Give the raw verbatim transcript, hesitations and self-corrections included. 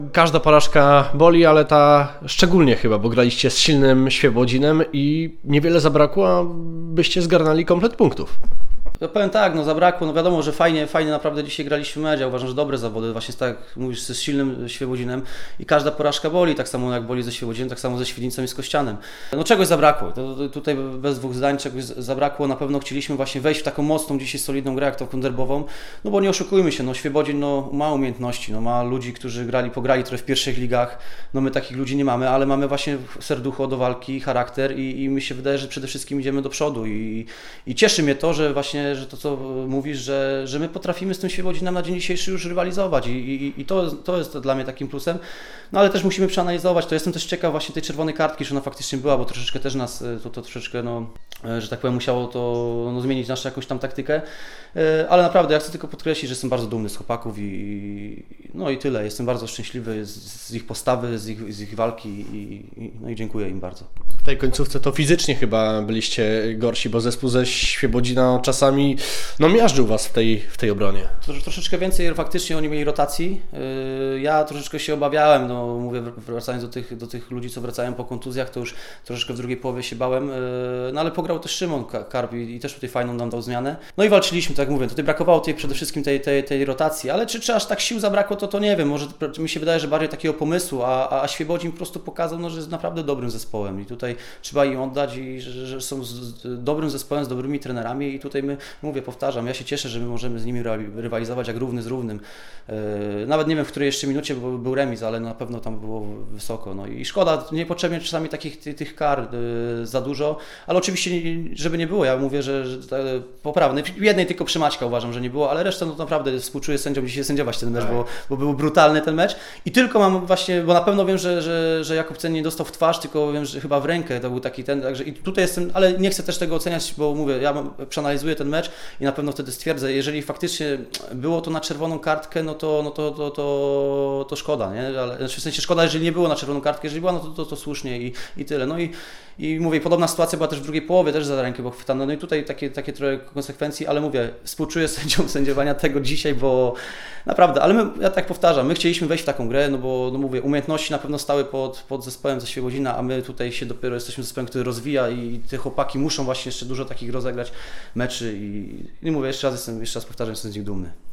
Każda porażka boli, ale ta szczególnie chyba, bo graliście z silnym Świebodzinem i niewiele zabrakło, abyście zgarnęli komplet punktów. Ja powiem tak, no zabrakło, no wiadomo, że fajnie, fajnie naprawdę dzisiaj graliśmy mecz, ja uważam, że dobre zawody, właśnie tak jak mówisz, z silnym Świebodzinem i każda porażka boli, tak samo jak boli ze Świebodzinem, tak samo ze Świdnicą i z Kościanem. No czegoś zabrakło, to, to, tutaj bez dwóch zdań czegoś zabrakło, na pewno chcieliśmy właśnie wejść w taką mocną, dzisiaj solidną grę jak tą kunderbową, no bo nie oszukujmy się, no Świebodzin no, ma umiejętności, no ma ludzi, którzy grali, pograli trochę w pierwszych ligach, no my takich ludzi nie mamy, ale mamy właśnie serducho do walki, charakter i, i mi się wydaje, że przede wszystkim idziemy do przodu i, i cieszy mnie to, że właśnie że to, co mówisz, że, że my potrafimy z tym Świebodzinem na dzień dzisiejszy już rywalizować i, i, i to, to jest dla mnie takim plusem. No ale też musimy przeanalizować, to jestem też ciekaw właśnie tej czerwonej kartki, że ona faktycznie była, bo troszeczkę też nas, to, to troszeczkę, no, że tak powiem, musiało to no, zmienić naszą jakąś tam taktykę, ale naprawdę ja chcę tylko podkreślić, że jestem bardzo dumny z chłopaków i no i tyle, jestem bardzo szczęśliwy z, z ich postawy, z ich, z ich walki i, i, no i dziękuję im bardzo. W tej końcówce to fizycznie chyba byliście gorsi, bo zespół ze Świebodzina czasami no miażdżył was w tej, w tej obronie. Troszeczkę więcej faktycznie oni mieli rotacji. Ja troszeczkę się obawiałem, no mówię, wracając do tych, do tych ludzi, co wracają po kontuzjach, to już troszeczkę w drugiej połowie się bałem, no ale pograł też Szymon Karp i też tutaj fajną nam dał zmianę. No i walczyliśmy, tak jak mówię, tutaj brakowało tej, przede wszystkim tej, tej, tej rotacji, ale czy, czy aż tak sił zabrakło, to to nie wiem, może mi się wydaje, że bardziej takiego pomysłu, a, a Świebodzin po prostu pokazał, no, że jest naprawdę dobrym zespołem i tutaj trzeba im oddać, i że, że są z dobrym zespołem, z dobrymi trenerami i tutaj my, mówię, powtarzam, ja się cieszę, że my możemy z nimi rywalizować jak równy z równym. Nawet nie wiem, w której jeszcze minucie był, był remis, ale na pewno tam było wysoko. No i szkoda, niepotrzebnie czasami takich tych kar za dużo, ale oczywiście, żeby nie było, ja mówię, że, że poprawne. W jednej tylko Przymaćka uważam, że nie było, ale resztę no naprawdę współczuję sędziom dzisiaj sędziować ten mecz, bo, bo był brutalny ten mecz i tylko mam właśnie, bo na pewno wiem, że, że, że Jakub Cen nie dostał w twarz, tylko wiem, że chyba w rękę to był taki ten, także i tutaj jestem, ale nie chcę też tego oceniać, bo mówię, ja mam, przeanalizuję ten mecz i na pewno wtedy stwierdzę, jeżeli faktycznie było to na czerwoną kartkę, no to, no to, to, to, to szkoda, nie? Ale, znaczy w sensie szkoda, jeżeli nie było na czerwoną kartkę, jeżeli była, no to, to, to słusznie i, i tyle. No i, i mówię, podobna sytuacja była też w drugiej połowie, też za rękę, bo chwytano, no i tutaj takie, takie trochę konsekwencji, ale mówię, współczuję sędziom sędziowania tego dzisiaj, bo naprawdę, ale my, ja tak powtarzam, my chcieliśmy wejść w taką grę, no bo no mówię, umiejętności na pewno stały pod, pod zespołem ze Świebodzina, a my tutaj się dopiero jesteśmy zespołem, który rozwija i te chłopaki muszą właśnie jeszcze dużo takich rozegrać meczy i, i mówię, jeszcze raz jestem, jeszcze raz powtarzam, jestem z nich dumny.